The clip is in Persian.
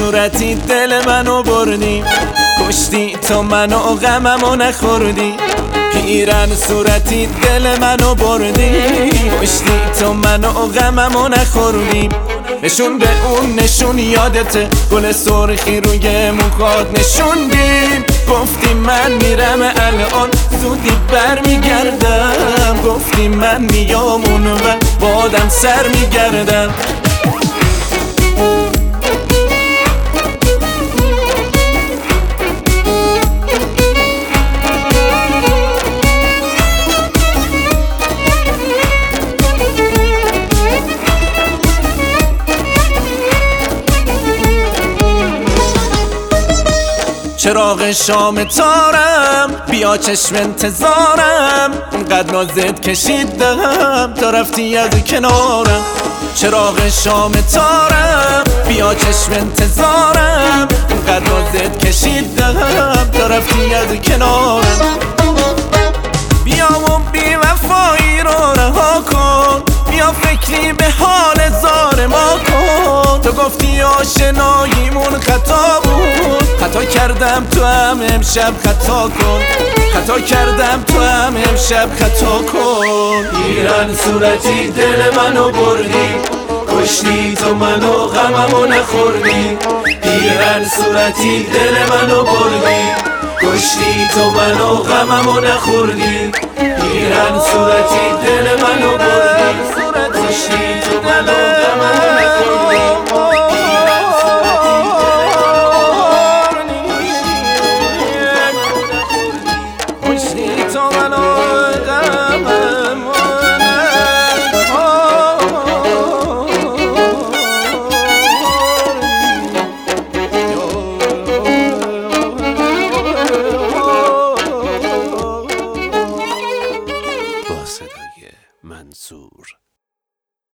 صورتی دل منو بردی، کشتی تو منو غممو نخوردی. پیرن صورتی دل منو بردی، کشتی تو منو غممو نخوردی. نشون به اون نشون یادته، گل سرخی روی موهات نشوندی. گفتی من میرم الان زودی برمیگردم، گفتی من میام اون و بادم سر میگردم. چراغ شام تارم بیا چشم انتظارم، اونقدر نازت کشیدم تا رفتی از کنارم. چراغ شام تارم بیا چشم انتظارم، اونقدر نازت کشیدم تا رفتی از کنارم. بیا و بی وفایی رو رها کن، بیا فکری به حال زار ما کن. تو گفتی آشناییمون خطا بود، خطا کردم تو هم امشب خطا کن، خطا کردم تو هم امشب خطا کن. پیرن صورتی دل منو بردی، کشتی تو منو غممو نخوردی. پیرن صورتی دل منو بردی، کشتی تو منو غممو نخوردی. پیرن صورتی دل منو بردی، کشتی تو منو غممو نخوردی. کشتی تو منو